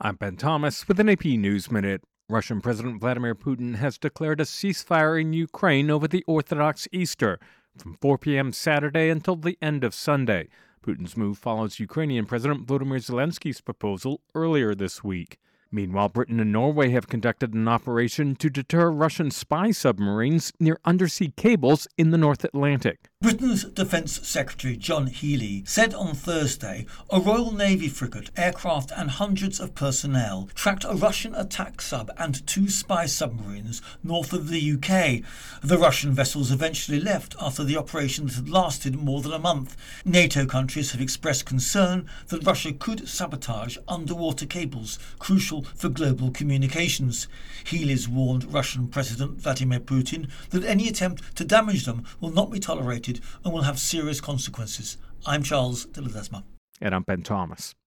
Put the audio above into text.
I'm Ben Thomas with an AP News Minute. Russian President Vladimir Putin has declared a ceasefire in Ukraine over the Orthodox Easter from 4 p.m. Saturday until the end of Sunday. Putin's move follows Ukrainian President Volodymyr Zelensky's proposal earlier this week. Meanwhile, Britain and Norway have conducted an operation to deter Russian spy submarines near undersea cables in the North Atlantic. Britain's Defence Secretary John Healey said on Thursday a Royal Navy frigate, aircraft and hundreds of personnel tracked a Russian attack sub and two spy submarines north of the UK. The Russian vessels eventually left after the operations had lasted more than a month. NATO countries have expressed concern that Russia could sabotage underwater cables crucial for global communications. Healey's warned Russian President Vladimir Putin that any attempt to damage them will not be tolerated and will have serious consequences. I'm Charles de Ledesma. And I'm Ben Thomas.